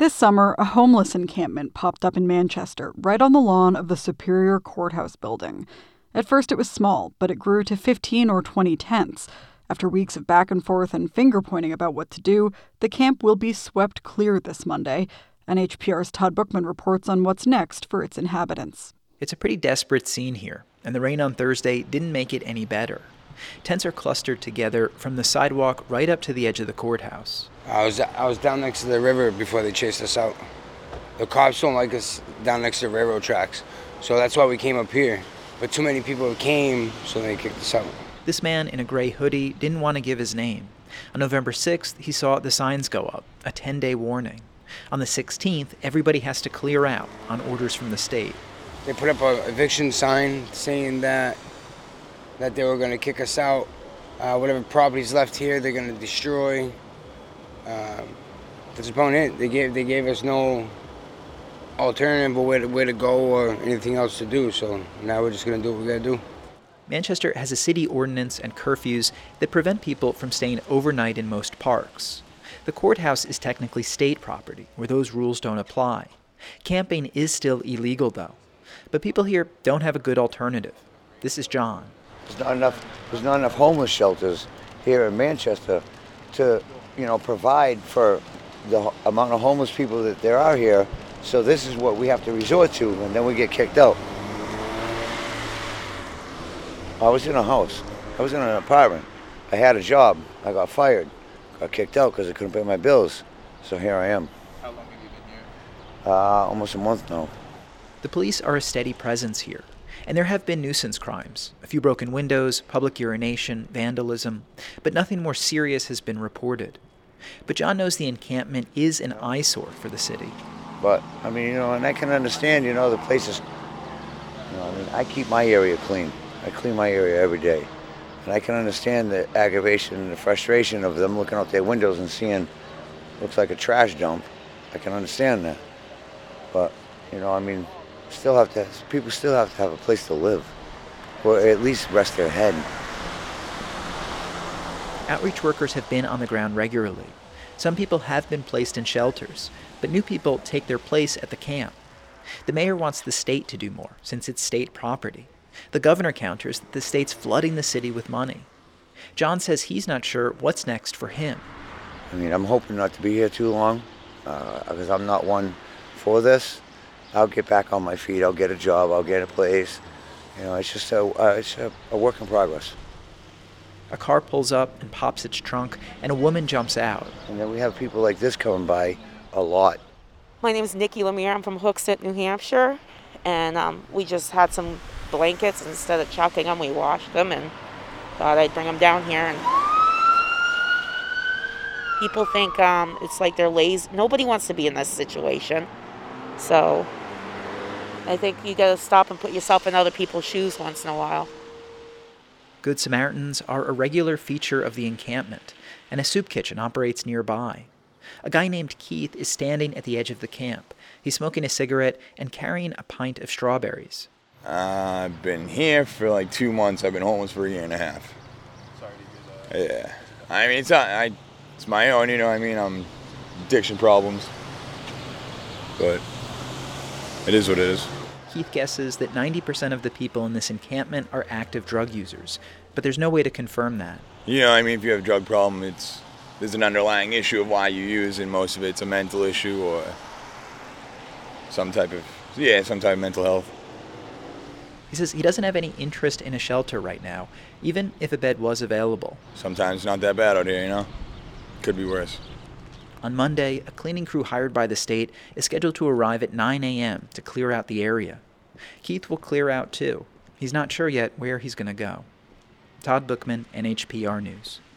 This summer, a homeless encampment popped up in Manchester, right on the lawn of the Superior Courthouse building. At first it was small, but it grew to 15 or 20 tents. After weeks of back and forth and finger-pointing about what to do, the camp will be swept clear this Monday. NHPR's Todd Bookman reports on what's next for its inhabitants. It's a pretty desperate scene here, and the rain on Thursday didn't make it any better. Tents are clustered together from the sidewalk right up to the edge of the courthouse. I was down next to the river before they chased us out. The cops don't like us down next to the railroad tracks, so that's why we came up here. But too many people came, so they kicked us out. This man in a gray hoodie didn't want to give his name. On November 6th, he saw the signs go up, a 10-day warning. On the 16th, everybody has to clear out on orders from the state. They put up an eviction sign saying that they were going to kick us out. Whatever property's left here, they're going to destroy. That's about it. They gave us no alternative or where to go or anything else to do. So now we're just going to do what we got to do. Manchester has a city ordinance and curfews that prevent people from staying overnight in most parks. The courthouse is technically state property, where those rules don't apply. Camping is still illegal, though. But people here don't have a good alternative. This is John. There's not enough homeless shelters here in Manchester to, provide for the amount of homeless people that there are here. So this is what we have to resort to, and then we get kicked out. I was in a house. I was in an apartment. I had a job. I got fired. Got kicked out because I couldn't pay my bills. So here I am. How long have you been here? Almost a month now. The police are a steady presence here, and there have been nuisance crimes, a few broken windows, public urination, vandalism, but nothing more serious has been reported. But John knows the encampment is an eyesore for the city. But, and I can understand, the places, I keep my area clean. I clean my area every day. And I can understand the aggravation and the frustration of them looking out their windows and seeing looks like a trash dump. I can understand that. But, people still have to have a place to live, or at least rest their head. Outreach workers have been on the ground regularly. Some people have been placed in shelters, but new people take their place at the camp. The mayor wants the state to do more, since it's state property. The governor counters that the state's flooding the city with money. John says he's not sure what's next for him. I'm hoping not to be here too long, because I'm not one for this. I'll get back on my feet. I'll get a job. I'll get a place. It's just a work in progress. A car pulls up and pops its trunk, and a woman jumps out. And then we have people like this coming by a lot. My name is Nikki Lemire. I'm from Hooksett, New Hampshire. And we just had some blankets. Instead of chucking them, we washed them and thought I'd bring them down here. And people think it's like they're lazy. Nobody wants to be in this situation. So I think you got to stop and put yourself in other people's shoes once in a while. Good Samaritans are a regular feature of the encampment, and a soup kitchen operates nearby. A guy named Keith is standing at the edge of the camp. He's smoking a cigarette and carrying a pint of strawberries. I've been here for like 2 months. I've been homeless for a year and a half. Sorry to hear that. Yeah. It's my own, I'm addiction problems. But it is what it is. Keith guesses that 90% of the people in this encampment are active drug users, but there's no way to confirm that. If you have a drug problem, there's an underlying issue of why you use, and most of it's a mental issue or some type of mental health. He says he doesn't have any interest in a shelter right now, even if a bed was available. Sometimes it's not that bad out here, Could be worse. On Monday, a cleaning crew hired by the state is scheduled to arrive at 9 a.m. to clear out the area. Keith will clear out too. He's not sure yet where he's going to go. Todd Bookman, NHPR News.